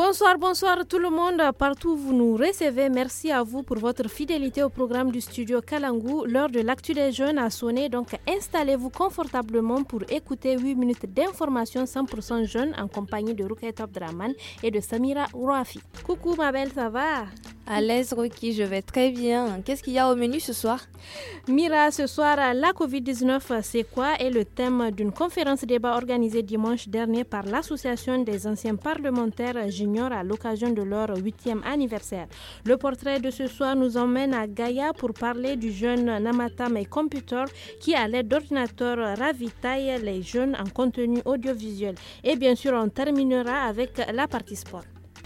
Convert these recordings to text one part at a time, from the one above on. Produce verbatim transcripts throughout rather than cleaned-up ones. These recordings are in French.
Bonsoir, bonsoir tout le monde, partout où vous nous recevez. Merci à vous pour votre fidélité au programme du studio Kalangu. L'heure de l'actu des jeunes a sonné, donc installez-vous confortablement pour écouter huit minutes d'information cent pour cent jeunes en compagnie de Rukai Abdraman et de Samira Ouafi. Coucou ma belle, ça va? À l'aise Ruki, je vais très bien. Qu'est-ce qu'il y a au menu ce soir? Mira, ce soir, la covid dix-neuf, c'est quoi? Est le thème d'une conférence débat organisée dimanche dernier par l'Association des anciens parlementaires juniors à l'occasion de leur huitième anniversaire. Le portrait de ce soir nous emmène à Gaïa pour parler du jeune Namata My Computer qui, à l'aide d'ordinateurs, ravitaille les jeunes en contenu audiovisuel. Et bien sûr, on terminera avec la partie sport.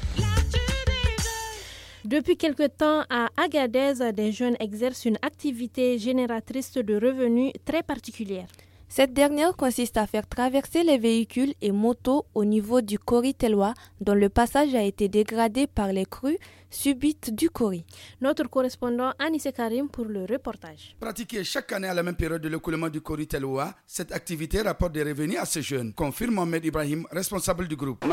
Depuis quelque temps, à Agadez, des jeunes exercent une activité génératrice de revenus très particulière. Cette dernière consiste à faire traverser les véhicules et motos au niveau du Kori Telwa, dont le passage a été dégradé par les crues subites du Kori. Notre correspondant Anissé Karim pour le reportage. Pratiquée chaque année à la même période de l'écoulement du Kori Telwa, cette activité rapporte des revenus à ces jeunes, confirme Mohamed Ibrahim, responsable du groupe.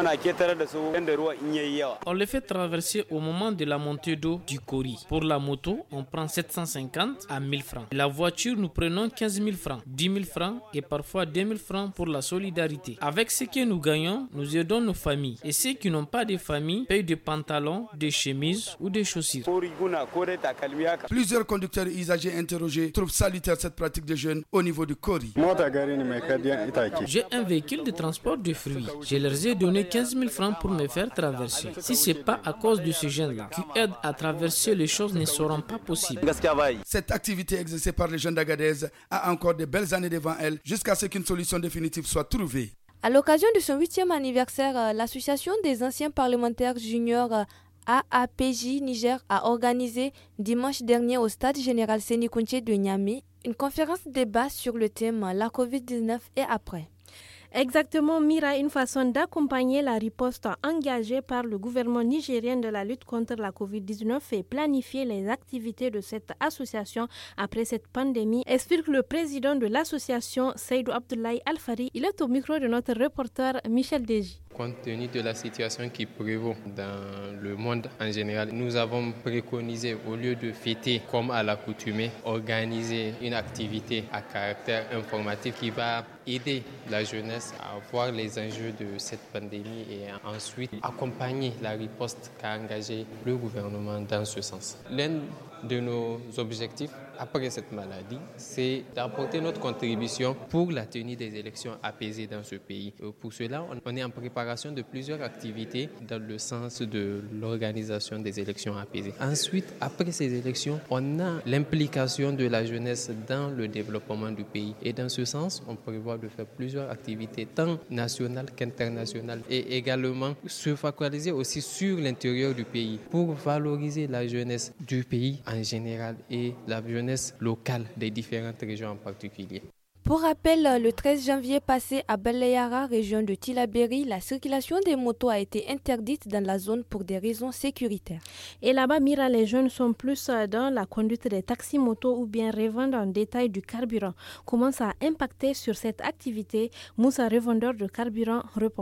On les fait traverser au moment de la montée d'eau du Kori. Pour la moto, on prend sept cent cinquante à mille francs. La voiture, nous prenons quinze mille francs, dix mille francs et parfois deux mille francs pour la solidarité. Avec ce que nous gagnons, nous aidons nos familles. Et ceux qui n'ont pas de famille payent des pantalons, des chemises ou des chaussures. Plusieurs conducteurs et usagers interrogés trouvent salutaire cette pratique de jeunes au niveau du Kori. J'ai un véhicule de transport de fruits. Je leur ai donné quinze mille francs pour me faire traverser. Si ce n'est pas à cause de ces jeunes-là qui aident à traverser, les choses ne seront pas possibles. Cette activité exercée par les jeunes d'Agadez a encore de belles années devant elle, jusqu'à ce qu'une solution définitive soit trouvée. À l'occasion de son huitième anniversaire, l'Association des anciens parlementaires juniors A A P J Niger a organisé dimanche dernier au stade général Séni Kountché de Niamey une conférence débat sur le thème la covid dix-neuf et après. Exactement, Mira, une façon d'accompagner la riposte engagée par le gouvernement nigérien de la lutte contre la covid dix-neuf et planifier les activités de cette association après cette pandémie, explique le président de l'association, Seydou Abdoulaye Alfari. Il est au micro de notre reporter Michel Deji. Compte tenu de la situation qui prévaut dans le monde en général, nous avons préconisé, au lieu de fêter comme à l'accoutumée, organiser une activité à caractère informatif qui va aider la jeunesse à voir les enjeux de cette pandémie et ensuite accompagner la riposte qu'a engagée le gouvernement dans ce sens. L'un de nos objectifs après cette maladie, c'est d'apporter notre contribution pour la tenue des élections apaisées dans ce pays. Pour cela, on est en préparation de plusieurs activités dans le sens de l'organisation des élections apaisées. Ensuite, après ces élections, on a l'implication de la jeunesse dans le développement du pays. Et dans ce sens, on prévoit de faire plusieurs activités, tant nationales qu'internationales, et également se focaliser aussi sur l'intérieur du pays pour valoriser la jeunesse du pays en général et la jeunesse locale des différentes régions en particulier. Pour rappel, le treize janvier passé à Baleyara, région de Tillabéri, la circulation des motos a été interdite dans la zone pour des raisons sécuritaires. Et là-bas, Mira, les jeunes sont plus dans la conduite des taxis-motos ou bien revendent en détail du carburant. Comment ça a impacté sur cette activité? Moussa, revendeur de carburant, répond.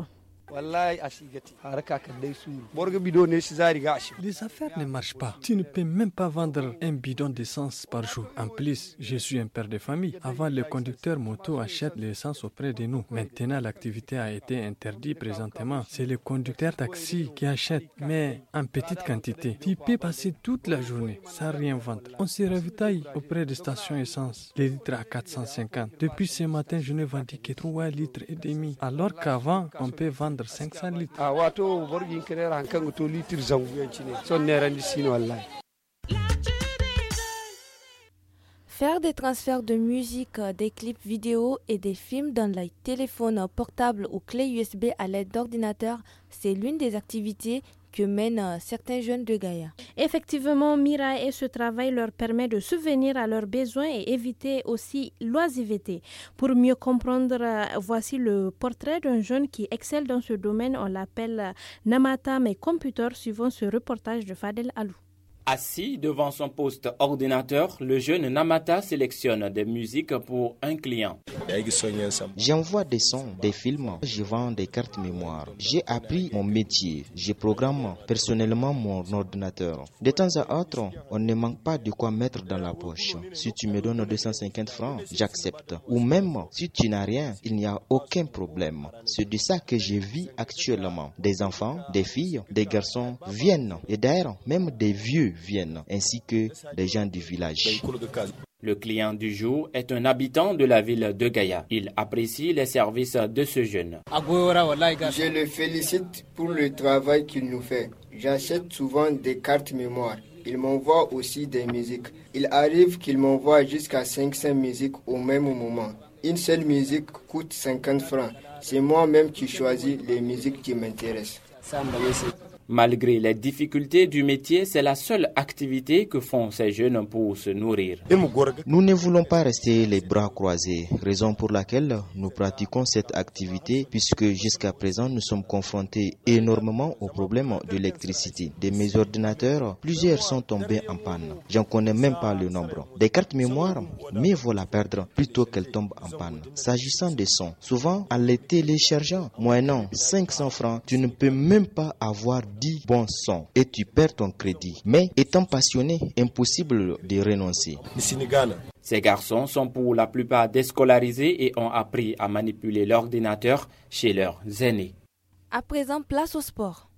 Les affaires ne marchent pas. Tu ne peux même pas vendre un bidon d'essence par jour. En plus, je suis un père de famille. Avant, les conducteurs moto achètent l'essence auprès de nous. Maintenant, l'activité a été interdite présentement. C'est les conducteurs taxi qui achètent, mais en petite quantité. Tu peux passer toute la journée sans rien vendre. On se ravitaille auprès des stations essence. Les litres à quatre cent cinquante. Depuis ce matin, je n'ai vendu que trois litres et demi. Alors qu'avant, on peut vendre cinq cents litres. Faire des transferts de musique, des clips vidéo et des films dans les téléphones portables ou clés U S B à l'aide d'ordinateurs, c'est l'une des activités que mènent certains jeunes de Gaïa. Effectivement, Mira, et ce travail leur permet de subvenir à leurs besoins et éviter aussi l'oisiveté. Pour mieux comprendre, voici le portrait d'un jeune qui excelle dans ce domaine. On l'appelle Namata My Computer, suivant ce reportage de Fadel Alou. Assis devant son poste ordinateur, le jeune Namata sélectionne des musiques pour un client. J'envoie des sons, des films, je vends des cartes mémoire. J'ai appris mon métier, je programme personnellement mon ordinateur. De temps à autre, on ne manque pas de quoi mettre dans la poche. Si tu me donnes deux cent cinquante francs, j'accepte. Ou même, si tu n'as rien, il n'y a aucun problème. C'est de ça que je vis actuellement. Des enfants, des filles, des garçons viennent. Et d'ailleurs, même des vieux viennent, ainsi que des gens du village. Le client du jour est un habitant de la ville de Gaïa. Il apprécie les services de ce jeune. Je le félicite pour le travail qu'il nous fait. J'achète souvent des cartes mémoire. Il m'envoie aussi des musiques. Il arrive qu'il m'envoie jusqu'à cinq cents musiques au même moment. Une seule musique coûte cinquante francs. C'est moi-même qui choisis les musiques qui m'intéressent. Malgré les difficultés du métier, c'est la seule activité que font ces jeunes pour se nourrir. Nous ne voulons pas rester les bras croisés, raison pour laquelle nous pratiquons cette activité puisque jusqu'à présent nous sommes confrontés énormément aux problèmes d'électricité. De mes ordinateurs, plusieurs sont tombés en panne. J'en connais même pas le nombre. Des cartes mémoire, mieux vaut la perdre plutôt qu'elles tombent en panne. S'agissant des sons, souvent en les téléchargeant, moyennant cinq cents francs, tu ne peux même pas avoir dix bons sons et tu perds ton crédit. Mais étant passionné, impossible de renoncer. Ces garçons sont pour la plupart déscolarisés et ont appris à manipuler l'ordinateur chez leurs aînés. À présent, place au sport.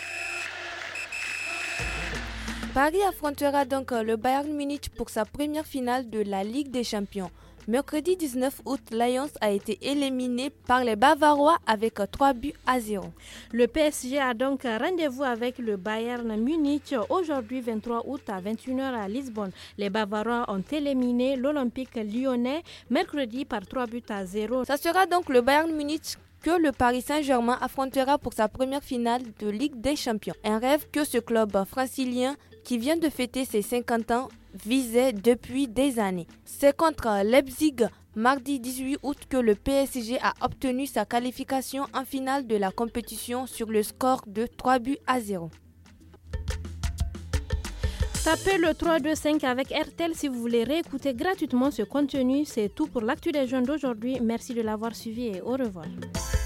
Paris affrontera donc le Bayern Munich pour sa première finale de la Ligue des Champions. Mercredi dix-neuf août, Lions a été éliminé par les Bavarois avec trois buts à zéro. Le P S G a donc rendez-vous avec le Bayern Munich aujourd'hui vingt-trois août à vingt et une heures à Lisbonne. Les Bavarois ont éliminé l'Olympique lyonnais mercredi par trois buts à zéro. Ça sera donc le Bayern Munich que le Paris Saint-Germain affrontera pour sa première finale de Ligue des Champions. Un rêve que ce club francilien qui vient de fêter ses cinquante ans visait depuis des années. C'est contre Leipzig mardi dix-huit août que le P S G a obtenu sa qualification en finale de la compétition sur le score de trois buts à zéro. Tapez le trois deux cinq avec R T L si vous voulez réécouter gratuitement ce contenu. C'est tout pour l'actu des jeunes d'aujourd'hui. Merci de l'avoir suivi et au revoir.